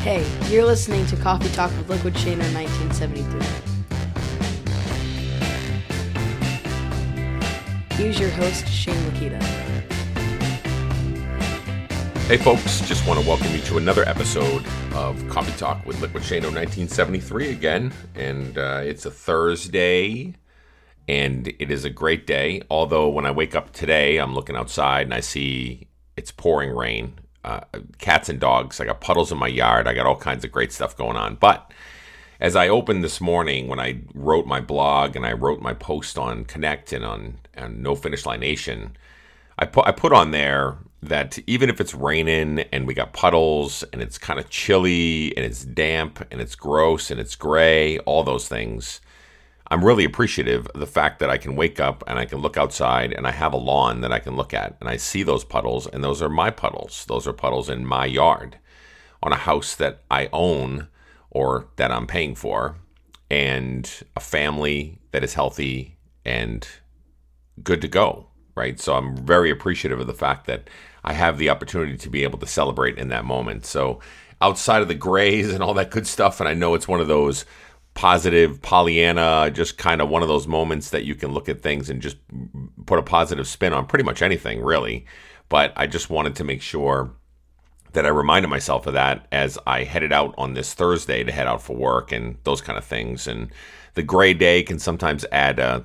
Hey, you're listening to Coffee Talk with Liquid Shaner 1973. Here's your host, Shane Lakita. Hey folks, just want to welcome you to another episode of Coffee Talk with Liquid Shaner 1973 again. And it's a Thursday, and it is a great day. Although when I wake up today, I'm looking outside and I see it's pouring rain. Cats and dogs. I got puddles in my yard. I got all kinds of great stuff going on. But as I opened this morning, when I wrote my blog and I wrote my post on Connect and on No Finish Line Nation, I put on there that even if it's raining and we got puddles and it's kind of chilly and it's damp and it's gross and it's gray, all those things, I'm really appreciative of the fact that I can wake up and I can look outside and I have a lawn that I can look at and I see those puddles, and those are my puddles. Those are puddles in my yard on a house that I own or that I'm paying for, and a family that is healthy and good to go, right? So I'm very appreciative of the fact that I have the opportunity to be able to celebrate in that moment. So outside of the grays and all that good stuff, and I know it's one of those positive Pollyanna, just kind of one of those moments that you can look at things and just put a positive spin on pretty much anything, really. But I just wanted to make sure that I reminded myself of that as I headed out on this Thursday to head out for work and those kind of things. And the gray day can sometimes add a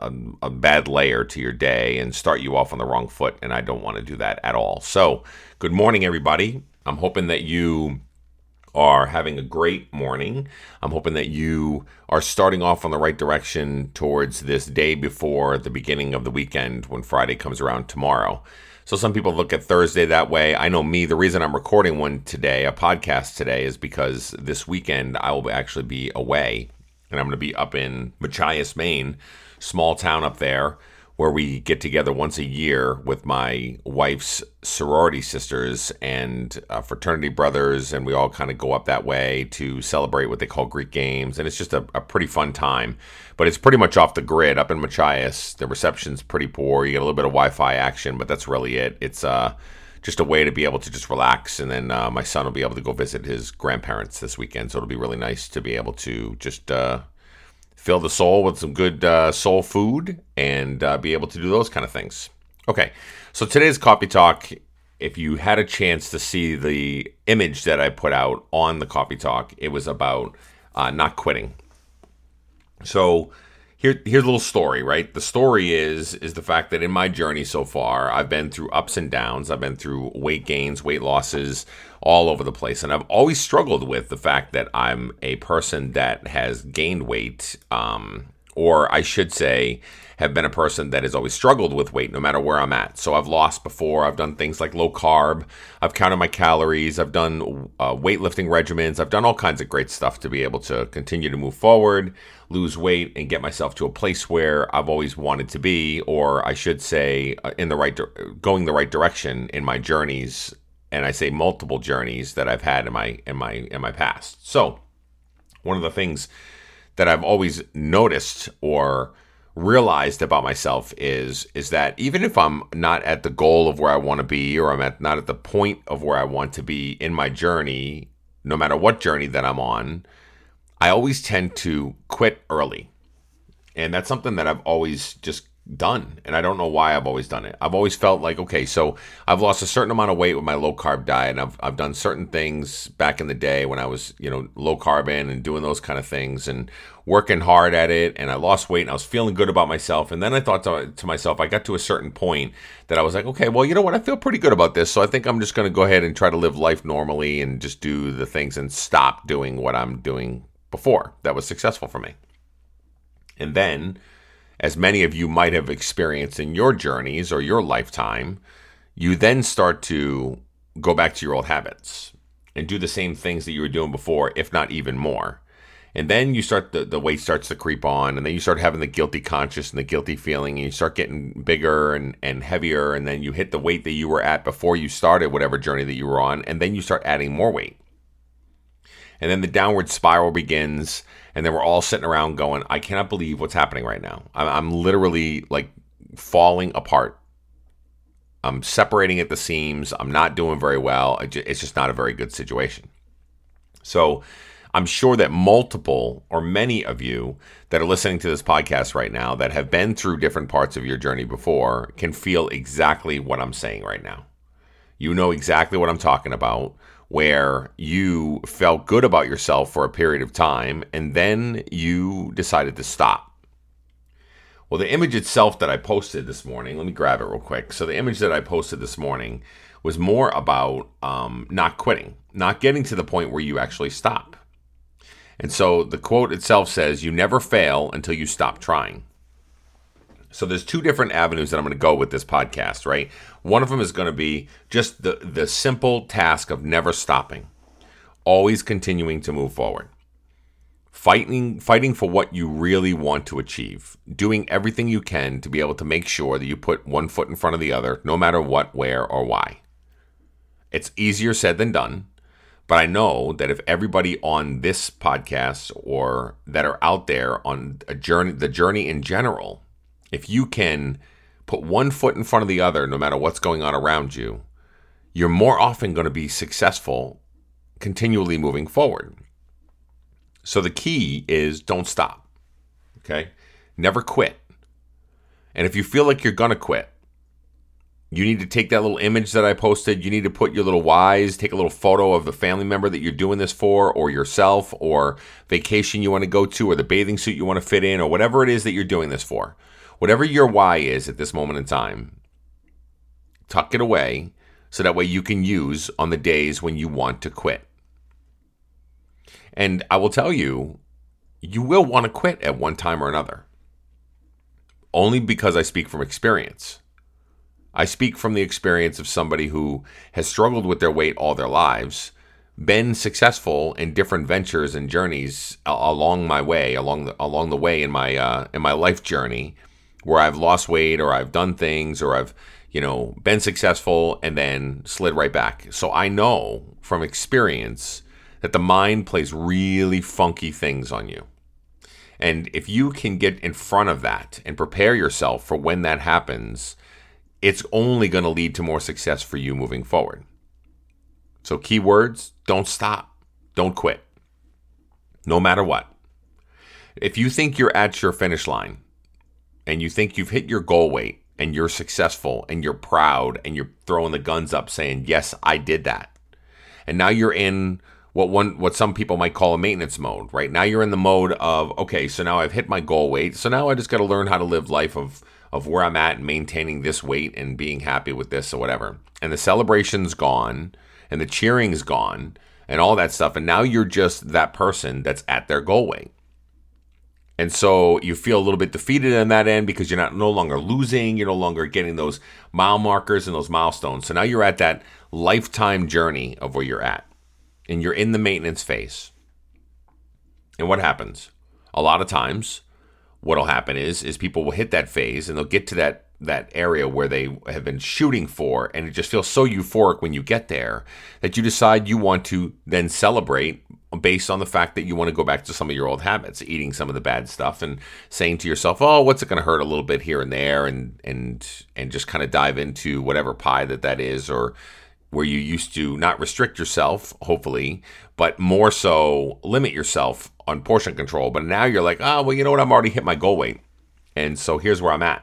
bad layer to your day and start you off on the wrong foot, and I don't want to do that at all. So, good morning, everybody. I'm hoping that you are having a great morning. I'm hoping that you are starting off on the right direction towards this day before the beginning of the weekend when Friday comes around tomorrow. So some people look at Thursday that way. I know me, the reason I'm recording one today, a podcast today, is because this weekend I will actually be away, and I'm going to be up in Machias, Maine, small town up there, where we get together once a year with my wife's sorority sisters and fraternity brothers, and we all kind of go up that way to celebrate what they call Greek games, and it's just a pretty fun time. But it's pretty much off the grid. Up in Machias, the reception's pretty poor. You get a little bit of Wi-Fi action, but that's really it. It's just a way to be able to just relax, and then my son will be able to go visit his grandparents this weekend, so it'll be really nice to be able to just fill the soul with some good soul food and be able to do those kind of things. Okay, so today's Coffee Talk, if you had a chance to see the image that I put out on the Coffee Talk, it was about not quitting. So here's a little story, right? The story is the fact that in my journey so far, I've been through ups and downs. I've been through weight gains, weight losses, all over the place. And I've always struggled with the fact that I'm a person that has gained weight, or I should say, have been a person that has always struggled with weight no matter where I'm at. So I've lost before. I've done things like low carb. I've counted my calories. I've done weightlifting regimens. I've done all kinds of great stuff to be able to continue to move forward, lose weight, and get myself to a place where I've always wanted to be, or I should say, going the right direction in my journeys. And I say multiple journeys that I've had in my past. So one of the things that I've always noticed or realized about myself is that even if I'm not at the goal of where I want to be, or I'm not at the point of where I want to be in my journey, no matter what journey that I'm on, I always tend to quit early. And that's something that I've always just done, and I don't know why I've always done it. I've always felt like, okay, so I've lost a certain amount of weight with my low carb diet, and I've done certain things back in the day when I was, low carb and doing those kind of things and working hard at it, and I lost weight and I was feeling good about myself. And then I thought to myself, I got to a certain point that I was like, okay, well, you know what? I feel pretty good about this, so I think I'm just going to go ahead and try to live life normally and just do the things and stop doing what I'm doing before that was successful for me. And then, as many of you might have experienced in your journeys or your lifetime, you then start to go back to your old habits and do the same things that you were doing before, if not even more. And then you start, the weight starts to creep on, and then you start having the guilty conscious and the guilty feeling, and you start getting bigger and heavier, and then you hit the weight that you were at before you started whatever journey that you were on, and then you start adding more weight. And then the downward spiral begins, and then we're all sitting around going, I cannot believe what's happening right now. I'm literally like falling apart. I'm separating at the seams. I'm not doing very well. It's just not a very good situation. So I'm sure that multiple or many of you that are listening to this podcast right now that have been through different parts of your journey before can feel exactly what I'm saying right now. You know exactly what I'm talking about, where you felt good about yourself for a period of time and then you decided to stop. Well, the image itself that I posted this morning, let me grab it real quick. So the image that I posted this morning was more about not quitting, not getting to the point where you actually stop. And so the quote itself says, "You never fail until you stop trying." So there's two different avenues that I'm going to go with this podcast, right? One of them is going to be just the simple task of never stopping, always continuing to move forward. Fighting for what you really want to achieve, doing everything you can to be able to make sure that you put one foot in front of the other, no matter what, where, or why. It's easier said than done, but I know that if everybody on this podcast or that are out there on a journey, the journey in general, if you can put one foot in front of the other, no matter what's going on around you, you're more often going to be successful continually moving forward. So the key is don't stop, okay? Never quit. And if you feel like you're going to quit, you need to take that little image that I posted. You need to put your little whys, take a little photo of the family member that you're doing this for, or yourself, or vacation you want to go to, or the bathing suit you want to fit in, or whatever it is that you're doing this for. Whatever your why is at this moment in time, tuck it away so that way you can use on the days when you want to quit. And I will tell you, you will want to quit at one time or another. Only because I speak from experience. I speak from the experience of somebody who has struggled with their weight all their lives, been successful in different ventures and journeys along my way, along the way in my life journey, where I've lost weight or I've done things or I've been successful and then slid right back. So I know from experience that the mind plays really funky things on you. And if you can get in front of that and prepare yourself for when that happens, it's only going to lead to more success for you moving forward. So keywords, don't stop. Don't quit. No matter what. If you think you're at your finish line and you think you've hit your goal weight and you're successful and you're proud and you're throwing the guns up saying, yes, I did that. And now you're in what some people might call a maintenance mode, right? Now you're in the mode of, okay, so now I've hit my goal weight. So now I just got to learn how to live life of where I'm at and maintaining this weight and being happy with this or whatever. And the celebration's gone and the cheering's gone and all that stuff. And now you're just that person that's at their goal weight. And so you feel a little bit defeated on that end because you're no longer losing. You're no longer getting those mile markers and those milestones. So now you're at that lifetime journey of where you're at. And you're in the maintenance phase. And what happens? A lot of times, what'll happen is people will hit that phase and they'll get to that area where they have been shooting for, and it just feels so euphoric when you get there that you decide you want to then celebrate based on the fact that you want to go back to some of your old habits, eating some of the bad stuff and saying to yourself, oh, what's it going to hurt a little bit here and there, and just kind of dive into whatever pie that is, or where you used to not restrict yourself, hopefully, but more so limit yourself on portion control. But now you're like, oh, well, you know what? I'm already hit my goal weight. And so here's where I'm at.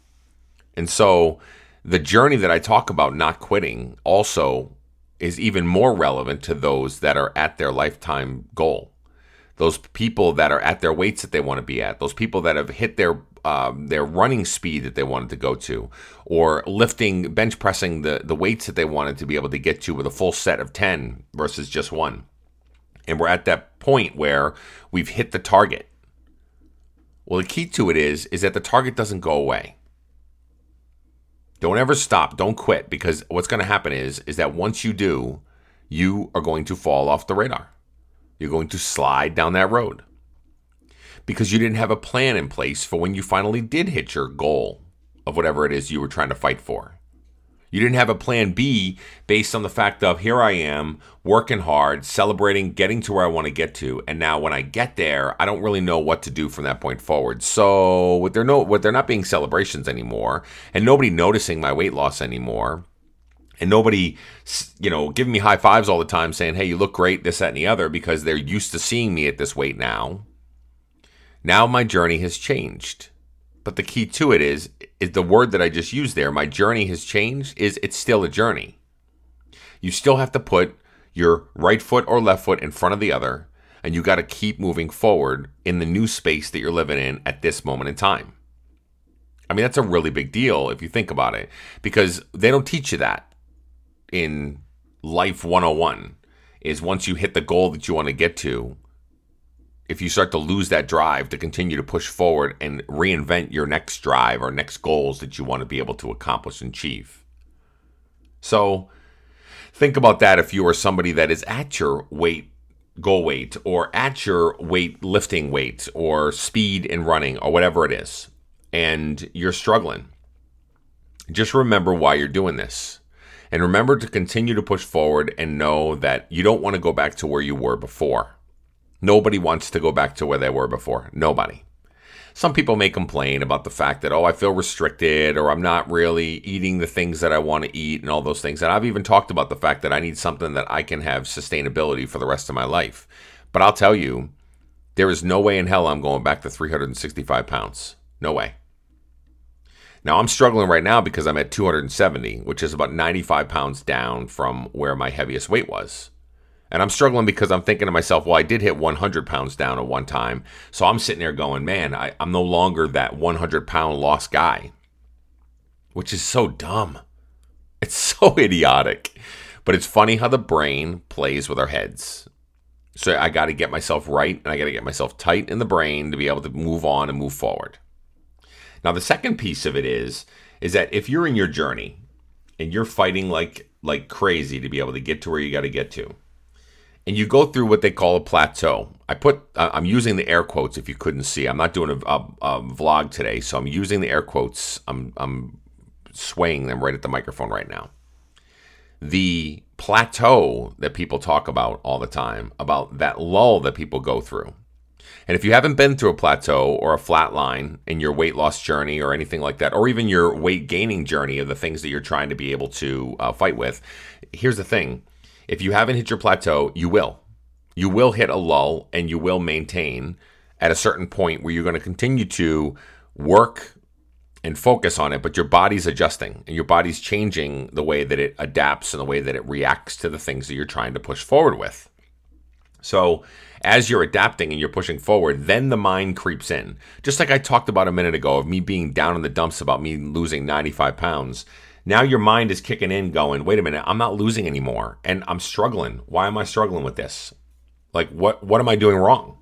And so the journey that I talk about not quitting also is even more relevant to those that are at their lifetime goal. Those people that are at their weights that they want to be at. Those people that have hit their running speed that they wanted to go to, or bench pressing the weights that they wanted to be able to get to with a full set of 10 versus just one. And we're at that point where we've hit the target. Well, the key to it is that the target doesn't go away. Don't ever stop. Don't quit, because what's going to happen is that once you do, you are going to fall off the radar. You're going to slide down that road because you didn't have a plan in place for when you finally did hit your goal of whatever it is you were trying to fight for. You didn't have a plan B based on the fact of, here I am working hard, celebrating, getting to where I want to get to. And now when I get there, I don't really know what to do from that point forward. So with there not being celebrations anymore and nobody noticing my weight loss anymore, And nobody, giving me high fives all the time saying, hey, you look great, this, that, and the other, because they're used to seeing me at this weight now. Now my journey has changed. But the key to it is the word that I just used there, my journey has changed, is it's still a journey. You still have to put your right foot or left foot in front of the other, and you got to keep moving forward in the new space that you're living in at this moment in time. I mean, that's a really big deal if you think about it, because they don't teach you that in Life 101, is once you hit the goal that you want to get to, if you start to lose that drive to continue to push forward and reinvent your next drive or next goals that you want to be able to accomplish and achieve. So think about that if you are somebody that is at your goal weight, or at your lifting weight, or speed in running, or whatever it is, and you're struggling. Just remember why you're doing this. And remember to continue to push forward and know that you don't want to go back to where you were before. Nobody wants to go back to where they were before. Nobody. Some people may complain about the fact that, I feel restricted, or I'm not really eating the things that I want to eat and all those things. And I've even talked about the fact that I need something that I can have sustainability for the rest of my life. But I'll tell you, there is no way in hell I'm going back to 365 pounds. No way. Now, I'm struggling right now because I'm at 270, which is about 95 pounds down from where my heaviest weight was. And I'm struggling because I'm thinking to myself, I did hit 100 pounds down at one time. So I'm sitting there going, man, I'm no longer that 100-pound lost guy, which is so dumb. It's so idiotic. But it's funny how the brain plays with our heads. So I got to get myself right, and I got to get myself tight in the brain to be able to move on and move forward. Now, the second piece of it is that if you're in your journey and you're fighting like crazy to be able to get to where you got to get to, and you go through what they call a plateau. I'm using the air quotes if you couldn't see. I'm not doing a vlog today, so I'm using the air quotes. I'm swaying them right at the microphone right now. The plateau that people talk about all the time, about that lull that people go through. And if you haven't been through a plateau or a flat line in your weight loss journey or anything like that, or even your weight gaining journey of the things that you're trying to be able to fight with, here's the thing. If you haven't hit your plateau, you will. You will hit a lull, and you will maintain at a certain point where you're going to continue to work and focus on it, but your body's adjusting and your body's changing the way that it adapts and the way that it reacts to the things that you're trying to push forward with. So as you're adapting and you're pushing forward, then the mind creeps in. Just like I talked about a minute ago of me being down in the dumps about me losing 95 pounds. Now your mind is kicking in going, wait a minute, I'm not losing anymore and I'm struggling. Why am I struggling with this? Like, what am I doing wrong?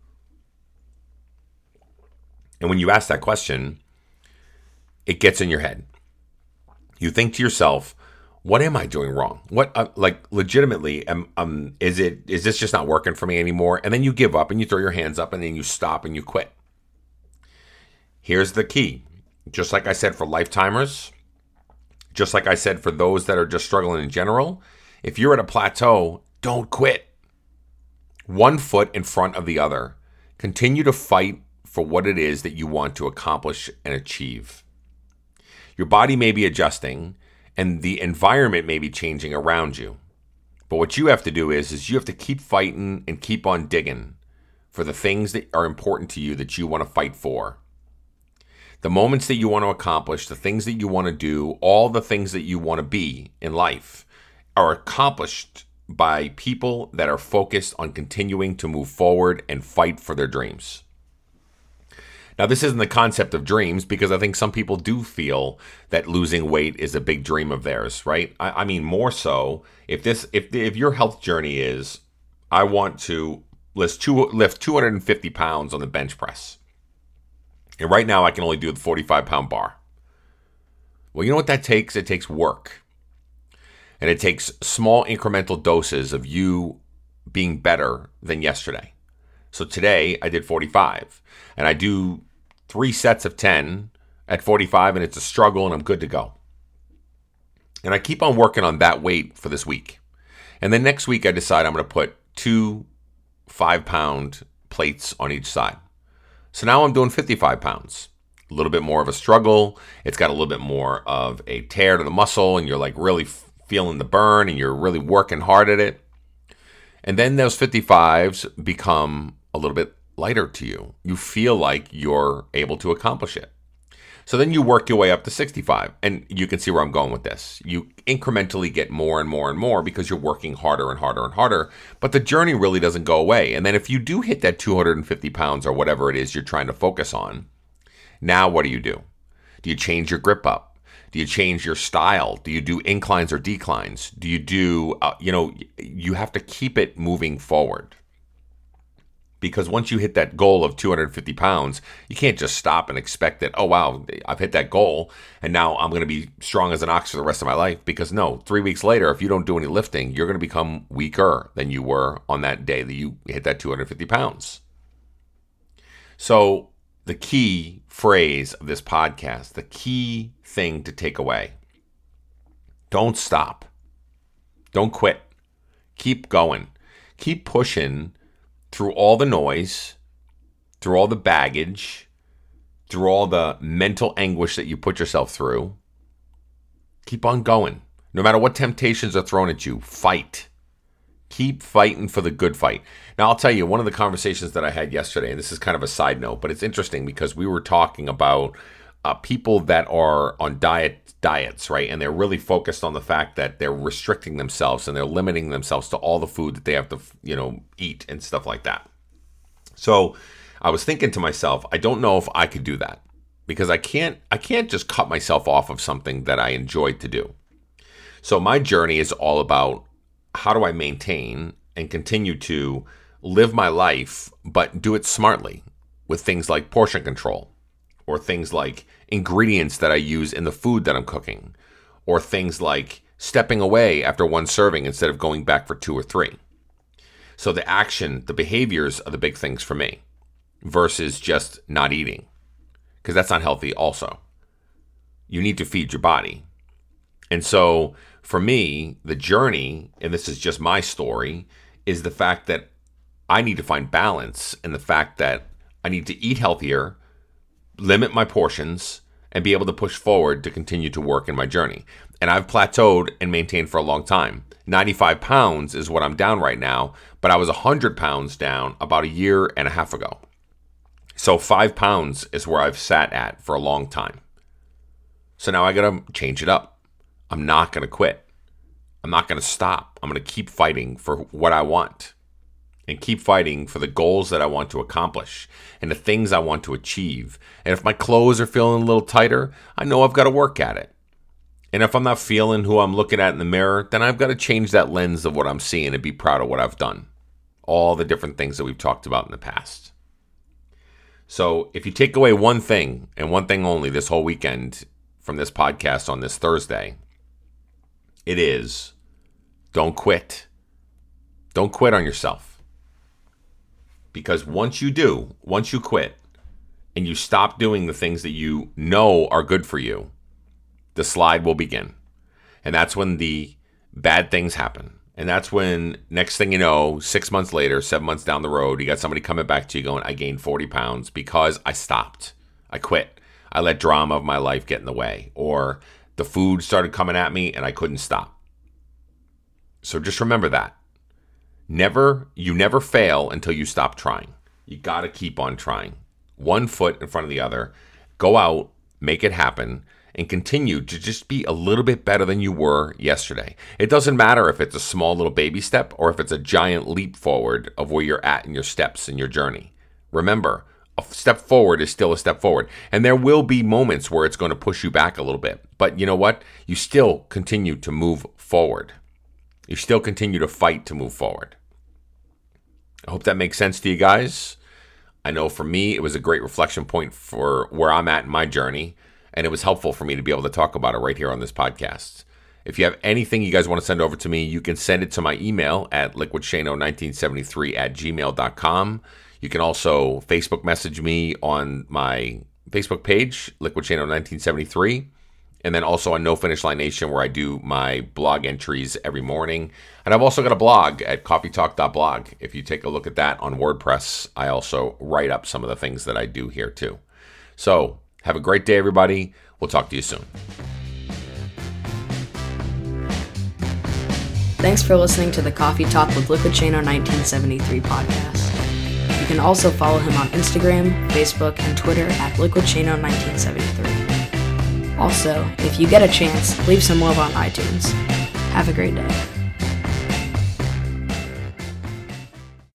And when you ask that question, it gets in your head. You think to yourself, what am I doing wrong? What, legitimately, is this just not working for me anymore? And then you give up and you throw your hands up and then you stop and you quit. Here's the key. Just like I said for lifetimers, just like I said for those that are just struggling in general, if you're at a plateau, don't quit. One foot in front of the other. Continue to fight for what it is that you want to accomplish and achieve. Your body may be adjusting and the environment may be changing around you. But what you have to do is you have to keep fighting and keep on digging for the things that are important to you that you want to fight for. The moments that you want to accomplish, the things that you want to do, all the things that you want to be in life are accomplished by people that are focused on continuing to move forward and fight for their dreams. Now, this isn't the concept of dreams because I think some people do feel that losing weight is a big dream of theirs, right? I mean, more so if your health journey is, I want to lift 250 pounds on the bench press. And right now I can only do the 45-pound bar. Well, you know what that takes? It takes work. And it takes small incremental doses of you being better than yesterday. So today I did 45 and I do 3 sets of 10 at 45 and it's a struggle and I'm good to go. And I keep on working on that weight for this week. And then next week I decide I'm going to put 2 5-pound plates on each side. So now I'm doing 55 pounds. A little bit more of a struggle. It's got a little bit more of a tear to the muscle and you're like really feeling the burn and you're really working hard at it. And then those 55s become a little bit lighter to you. You feel like you're able to accomplish it. So then you work your way up to 65. And you can see where I'm going with this. You incrementally get more and more and more because you're working harder and harder and harder. But the journey really doesn't go away. And then if you do hit that 250 pounds or whatever it is you're trying to focus on, now what do? Do you change your grip up? Do you change your style? Do you do inclines or declines? Do you do, you have to keep it moving forward. Because once you hit that goal of 250 pounds, you can't just stop and expect that, oh, wow, I've hit that goal, and now I'm going to be strong as an ox for the rest of my life. Because no, 3 weeks later, if you don't do any lifting, you're going to become weaker than you were on that day that you hit that 250 pounds. So the key phrase of this podcast, the key thing to take away, don't stop. Don't quit. Keep going. Keep pushing through all the noise, through all the baggage, through all the mental anguish that you put yourself through. Keep on going. No matter what temptations are thrown at you, fight. Keep fighting for the good fight. Now, I'll tell you, one of the conversations that I had yesterday, and this is kind of a side note, but it's interesting because we were talking about people that are on diets, right? And they're really focused on the fact that they're restricting themselves and they're limiting themselves to all the food that they have to, eat and stuff like that. So I was thinking to myself, I don't know if I could do that because I can't just cut myself off of something that I enjoyed to do. So my journey is all about how do I maintain and continue to live my life, but do it smartly with things like portion control, or things like ingredients that I use in the food that I'm cooking, or things like stepping away after one serving instead of going back for 2 or 3. So the action, the behaviors are the big things for me versus just not eating, because that's not healthy also. You need to feed your body. And so for me, the journey, and this is just my story, is the fact that I need to find balance in the fact that I need to eat healthier, limit my portions, and be able to push forward to continue to work in my journey. And I've plateaued and maintained for a long time. 95 pounds is what I'm down right now, but I was 100 pounds down about a year and a half ago. So 5 pounds is where I've sat at for a long time. So now I got to change it up. I'm not going to quit. I'm not going to stop. I'm going to keep fighting for what I want. And keep fighting for the goals that I want to accomplish and the things I want to achieve. And if my clothes are feeling a little tighter, I know I've got to work at it. And if I'm not feeling who I'm looking at in the mirror, then I've got to change that lens of what I'm seeing and be proud of what I've done. All the different things that we've talked about in the past. So if you take away one thing and one thing only this whole weekend from this podcast on this Thursday, it is don't quit. Don't quit on yourself. Because once you quit, and you stop doing the things that you know are good for you, the slide will begin. And that's when the bad things happen. And that's when, next thing you know, 6 months later, 7 months down the road, you got somebody coming back to you going, I gained 40 pounds because I stopped. I quit. I let drama of my life get in the way. Or the food started coming at me and I couldn't stop. So just remember that. You never fail until you stop trying. You got to keep on trying. One foot in front of the other. Go out, make it happen, and continue to just be a little bit better than you were yesterday. It doesn't matter if it's a small little baby step or if it's a giant leap forward of where you're at in your steps in your journey. Remember, a step forward is still a step forward. And there will be moments where it's going to push you back a little bit. But you know what? You still continue to move forward. You still continue to fight to move forward. I hope that makes sense to you guys. I know for me, it was a great reflection point for where I'm at in my journey, and it was helpful for me to be able to talk about it right here on this podcast. If you have anything you guys want to send over to me, you can send it to my email at liquidshano1973@gmail.com. You can also Facebook message me on my Facebook page, liquidshano1973. And then also on No Finish Line Nation, where I do my blog entries every morning. And I've also got a blog at coffeetalk.blog. If you take a look at that on WordPress, I also write up some of the things that I do here too. So have a great day, everybody. We'll talk to you soon. Thanks for listening to the Coffee Talk with Liquid Shano 1973 podcast. You can also follow him on Instagram, Facebook, and Twitter at Liquid Shano 1973. Also, if you get a chance, leave some love on iTunes. Have a great day.